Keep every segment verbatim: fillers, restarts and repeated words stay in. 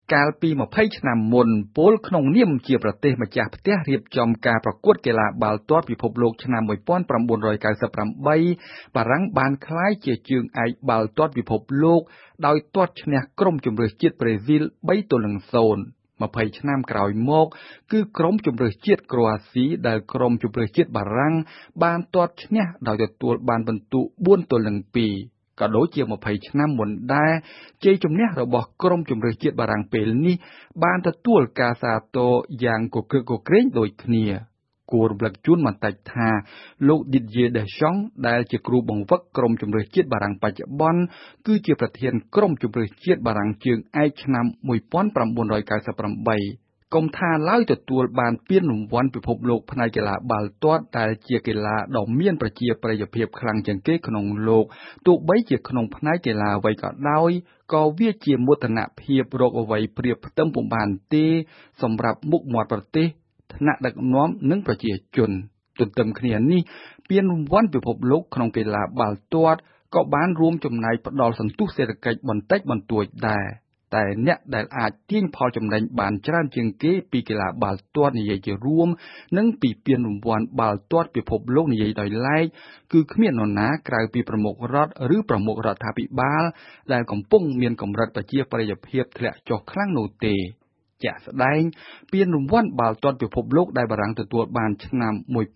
កាលពីยี่สิบឆ្នាំមុនពលក្នុងនាមជាប្រទេសម្ចាស់ផ្ទះរៀបចំការប្រកួតកីឡាបាល់ទាត់ពិភពលោកឆ្នាំnineteen ninety-eightបារាំងបានក្លាយជាជើងឯកបាល់ទាត់ពិភពលោកដោយទាត់ឈ្នះក្រុមជម្រើសជាតិប្រេស៊ីលthree to zero twentyឆ្នាំក្រោយមកគឺក្រុមជម្រើសជាតិក្រូអាស៊ីដែលក្រុមជម្រើសជាតិបារាំងបានទាត់ឈ្នះដោយទទួលបានពិន្ទុfour to twoក៏ដូចជាtwentyឆ្នាំមុនដែរជ័យជំនះរបស់ក្រុមជម្រើសជាតិបារាំងពេលនេះបានទទួលការសាទរយ៉ាងគគ្រឹកគគ្រេងដូចគ្នាគួររំលឹកជូនបន្តិចថាលោក Didier Deschamps ដែលជាគ្រូបង្វឹកក្រុមជម្រើសជាតិបារាំងបច្ចុប្បន្នគឺជាប្រធានក្រុមជម្រើសជាតិបារាំងជើងឯកឆ្នាំnineteen ninety-eightកុំថាឡើយទទួលបានពានរង្វាន់ពិភពលោកផ្នែកកីឡាបាល់ទាត់ដែលជាកីឡាដ៏មានប្រជាប្រិយភាពខ្លាំងជាងគេក្នុងលោកទោះបីជាក្នុងផ្នែកកីឡាអ្វីក៏ដោយក៏វាជាមោទនភាពរកអ្វីប្រៀបផ្ទឹមពុំបានទេសម្រាប់មុខមាត់ប្រទេសថ្នាក់ដឹកនាំនិងប្រជាជនទន្ទឹមគ្នានេះពានរង្វាន់ពិភពលោកក្នុងកីឡាបាល់ទាត់ក៏បានរួមចំណែកផ្ដល់សន្ទុះសេដ្ឋកិច្ចបន្តិចបន្តួចដែរតែអ្នកដែលអាចទាញផលចំណេញបានច្រើនជាងគេពីកីឡាបាល់ទាត់និយាយជារួមនិងពីពានរង្វាន់បាល់ទាត់ពិភពលោកនិយាយដោយឡែកគឺគ្មាននរណាក្រៅពីប្រមុខរដ្ឋឬប្រមុខរដ្ឋាភិបាលដែលកំពុងមានកម្រិតប្រជាប្រិយភាពធ្លាក់ចុះខ្លាំងនោះទេជាក់ស្ដែងពានរង្វាន់បាល់ទាត់ពិភពលោកដែលបារាំងទទួលបានឆ្នាំ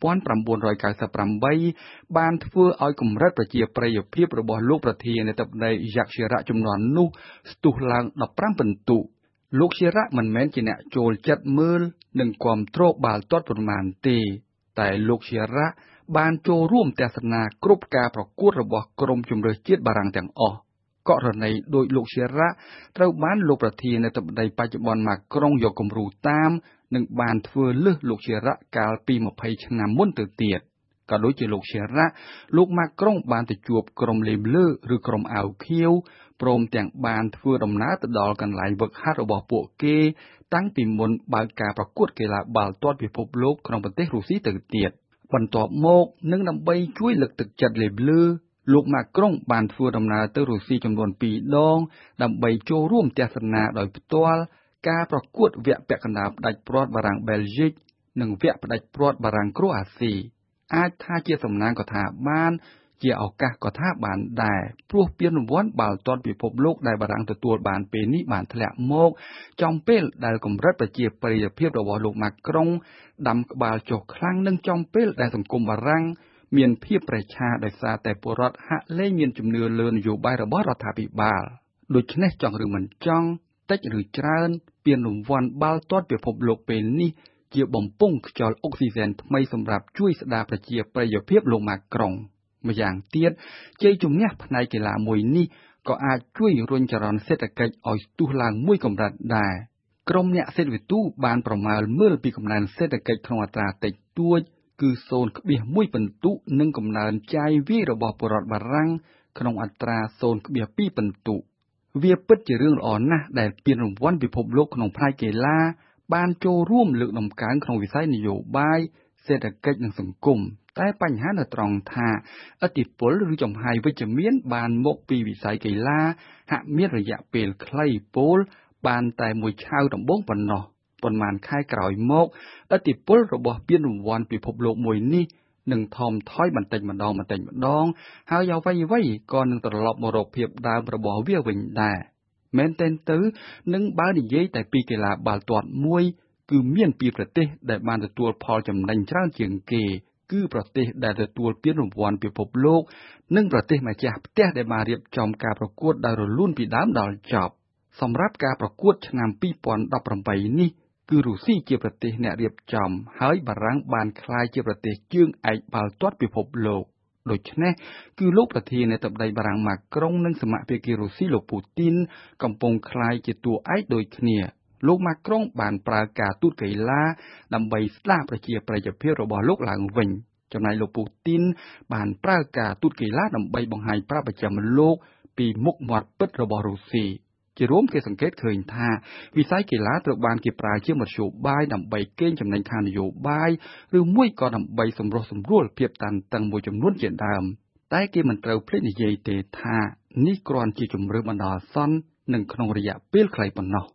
nineteen ninety-eightបានធ្វើឲ្យកម្រិតប្រជាប្រិយភាពរបស់លោកប្រធានាធិបតី Jacques Chirac ជំនាន់នោះស្ទុះឡើងfifteenពិន្ទុលោក Chirac មិនមែនជាអ្នកចូលចិត្តមើលនិងគាំទ្របាល់ទាត់ប៉ុន្មានទេតែលោក Chirac បានចូលរួមទស្សនាគ្រប់ការប្រកួតរបស់ក្រុមជម្រើសជាតិបារាំងទាំងអស់ករណីដោយលោក Chirac ត្រូវបានលោកប្រធានាធិបតីបច្ចុប្បន្ន Macron យកគំរូតាមនិងបានធ្វើលើសលោក Chirac កាលពីtwentyឆ្នាំមុនទៅទៀតក៏ដូចជាលោក Chirac លោក Macron បានទៅជួបក្រុមលេបលឺឬក្រុមអាវខៀវព្រមទាំងបានធ្វើដំណើរទៅដល់កន្លែងហ្វឹកហាត់របស់ពួកគេតាំងពីមុនបើកការប្រកួតកីឡាបាល់ទាត់ពិភពលោកក្នុងប្រទេសរុស្ស៊ីទៅទៀតបន្ទាប់មកនឹងដើម្បីជួយលើកទឹកចិត្តលេបលឺលោក Macron បានធ្វើដំណើរទៅរុស្ស៊ីចំនួនtwoដងដើម្បីចូលរួមទស្សនាដោយផ្ទាល់ការប្រកួតវគ្គពាក់កណ្ដាលផ្ដាច់ព្រ័ត្របារាំងបែលហ្ស៊ិកនិងវគ្គផ្ដាច់ព្រ័ត្របារាំងក្រូអាស៊ីអាចថាជាសំណាងក៏ថាបានជាឱកាសក៏ថាបានដែរព្រោះពានរង្វាន់បាល់ទាត់ពិភពលោកដែលបារាំងទទួលបានពេលនេះបានធ្លាក់មកចំពេលដែលកម្រិតប្រជាប្រិយភាពរបស់លោក Macron ដាំក្បាលចុះខ្លាំងនិងចំពេលដែលសង្គមបារាំងមានភាពប្រេះឆាដោយសារតែពលរដ្ឋហាក់លែងមានជំនឿលើនយោបាយរបស់រដ្ឋាភិបាលដូច្នេះចង់ឬមិនចង់តិចឬច្រើនពានរង្វាន់បាល់ទាត់ពិភពលោកពេលនេះជាបំពង់ខ្យល់អុកស៊ីហ្សែនថ្មីសម្រាប់ជួយស្ដារប្រជាប្រិយភាពលោក Macron ម្យ៉ាងទៀតជ័យជំនះផ្នែកកីឡាមួយនេះក៏អាចជួយរុញចរន្តសេដ្ឋកិច្ចឲ្យស្ទុះឡើងមួយកម្រិតដែរក្រុមអ្នកសេដ្ឋវិទូបានប្រមាលមើលពីកំណើនសេដ្ឋកិច្ចក្នុងអត្រាតិចតួចគឺzero point oneពិន្ទុនិងកំណើនចាយវាយរបស់ពលរដ្ឋបារាំងក្នុងអត្រាzero point twoពិន្ទុវាពិតជារឿងល្អណាស់ដែលពានរង្វាន់ពិភពលោកក្នុងផ្នែកកីឡាបានចូលរួមលើកតម្កើងក្នុងវិស័យនយោបាយសេដ្ឋកិច្ចនិងសង្គមតែបញ្ហានៅត្រង់ថាឥទ្ធិពលឬចំហាយវិជ្ជមានបានមកពីវិស័យកីឡាហាក់មានរយៈពេលខ្លីពលបានតែមួយឆាវដំបូងប៉ុណ្ណោះប៉ុន្មានខែក្រោយមកឥទ្ធិពលរបស់ពានរង្វាន់ពិភពលោកមួយនេះនឹងថមថយបន្តិចម្ដងបន្តិចម្ដងហើយអ្វីអ្វីក៏នឹងត្រឡប់មករកភាពដើមរបស់វាវិញដែរមែនទែនទៅនឹងបើនិយាយតែពីកីឡាបាល់ទាត់មួយគឺមានពីរប្រទេសដែលបានទទួលផលចំណេញច្រើនជាងគេគឺប្រទេសដែលទទួលពានរង្វាន់ពិភពលោកនិងប្រទេសម្ចាស់ផ្ទះដែលបានរៀបចំការប្រកួតដោយរលូនពីដើមដល់ចប់សម្រាប់ការប្រកួតឆ្នាំtwenty eighteenនេះគឺរុស្ស៊ីជាប្រទេសអ្នករៀបចំហើយបារាំងបានក្លាយជាប្រទេសជើងឯកបាល់ទាត់ពិភពលោកដូច្នេះគឺលោកប្រធានាធិបតីបារាំង Macron និងសមាភាគីរុស្ស៊ីលោក Putin កំពុងក្លាយជាតួឯកដូចគ្នាលោក Macron បានប្រើការទូតកីឡាដើម្បីស្ដារប្រជាប្រិយភាពរបស់លោកឡើងវិញចំណែកលោក Putin បានប្រើការទូតកីឡាដើម្បីបង្ហាញប្រាប់ប្រជាលោកពីមុខមាត់ពិតរបស់រុស្ស៊ីជារួមគេសង្កេតឃើញថាវិស័យកីឡាត្រូវបានគេប្រើជាមធ្យោបាយដើម្បីកេងចំណេញខាងនយោបាយឬមួយក៏ដើម្បីសម្រុះសម្រួលភាពតានតឹងមួយចំនួនជាដើមតែគេមិនត្រូវភ្លេចនិយាយទេថានេះគ្រាន់ជាជំរឿនបណ្ដោះអាសន្ននិងក្នុងរយៈពេលខ្លីប៉ុណ្ណោះ